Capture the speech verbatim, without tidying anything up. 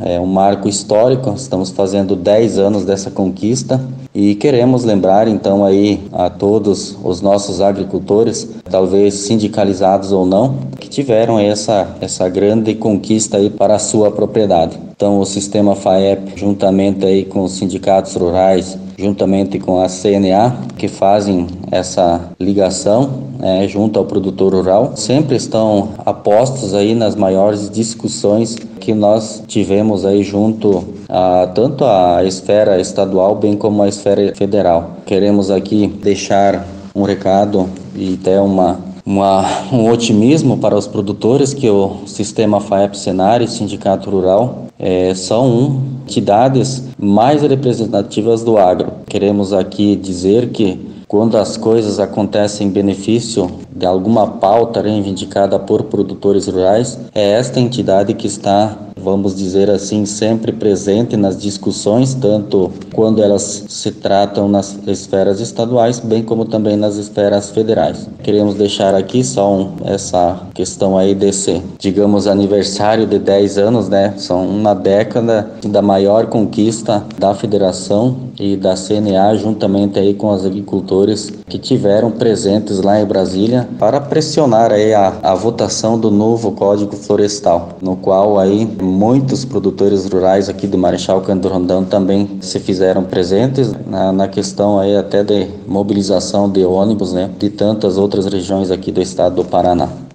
é um marco histórico, estamos fazendo dez anos dessa conquista e queremos lembrar então aí a todos os nossos agricultores, talvez sindicalizados ou não, que tiveram essa, essa grande conquista aí para a sua propriedade. Então o sistema FAEP, juntamente aí com os sindicatos rurais, juntamente com a C N A, que fazem essa ligação, né, junto ao produtor rural, sempre estão apostos aí nas maiores discussões que nós tivemos aí junto a tanto a esfera estadual bem como a esfera federal. Queremos aqui deixar um recado e até uma Uma, um otimismo para os produtores que o sistema FAEP Senar e Sindicato Rural é, são entidades mais representativas do agro. Queremos aqui dizer que quando as coisas acontecem em benefício de alguma pauta reivindicada por produtores rurais, é esta entidade que está, vamos dizer assim, sempre presente nas discussões, tanto quando elas se tratam nas esferas estaduais, bem como também nas esferas federais. Queremos deixar aqui só um, essa questão aí desse, digamos, aniversário de dez anos, né? São uma década da maior conquista da federação e da C N A, juntamente aí com os agricultores que tiveram presentes lá em Brasília para pressionar aí a, a votação do novo Código Florestal, no qual aí muitos produtores rurais aqui do Marechal Cândido Rondão também se fizeram presentes na, na questão aí até de mobilização de ônibus, né, de tantas outras regiões aqui do estado do Paraná.